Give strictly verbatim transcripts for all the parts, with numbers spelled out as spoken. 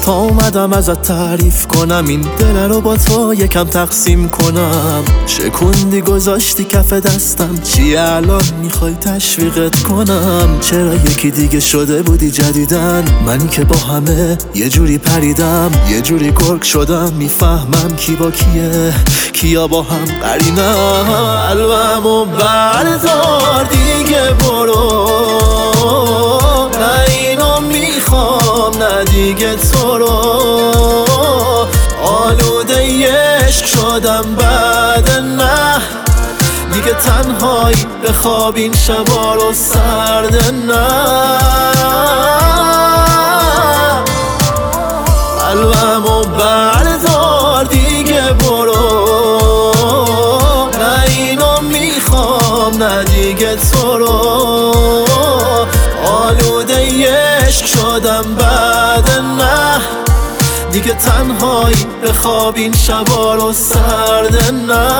تا اومدم ازت تعریف کنم، این دل رو با تو یکم تقسیم کنم. شکوندی گذاشتی کف دستم، چی الان میخوای تشویقت کنم؟ چرا یکی دیگه شده بودی جدیدن؟ منی که با همه یه جوری پریدم، یه جوری گرگ شدم، میفهمم کی با کیه، کیا با هم قرینم. قلبمو بردار دیگه برو، نه اینو میخوام نه دیگه تو رو. آلوده عشق شدم بعد نه دیگه، تنهایی بخواب این شبا رو سرد نه. قلبمو بردار دیگه برو، نه اینو میخوام نه دیگه تو رو. آلوده عشق شدم بعد نه دیگه، تنهایی بخواب این شبا رو سرد نه.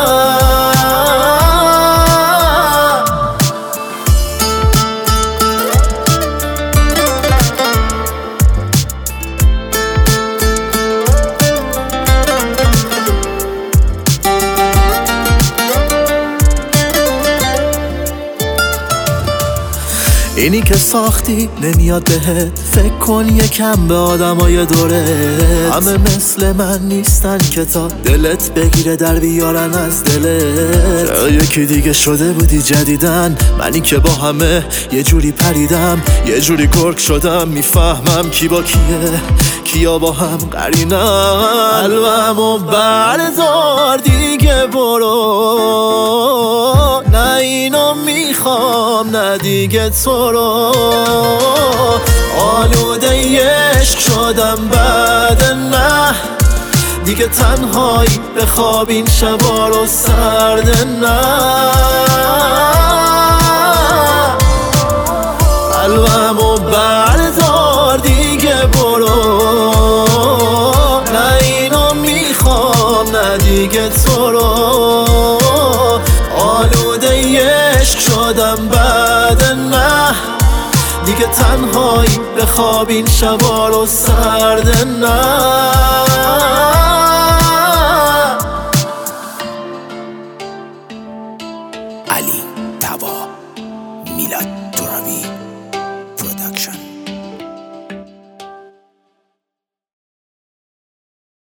اینی که ساختی نمیاد بهت، فکر کن یکم به آدمای دورت. همه مثل من نیستن که تا دلت بگیره در بیارن از دلت. یکی دیگه شده بودی جدیدن، منی که با همه یه جوری پریدم، یه جوری گرگ شدم، میفهمم کی با کیه، کیا با هم قرینم. قلبمو بردار دیگه برو، نه اینو میخوام نه دیگه تو رو. آلوده عشق شدم بعد نه دیگه، تنهایی بخواب این شبا رو سرد نه. قلبمو بردار دیگه برو، نه اینو میخوام نه دیگه تو رو. آلوده عشق شدم بعد نه دیگه، تنهایی بخواب این شبا رو سرد نه.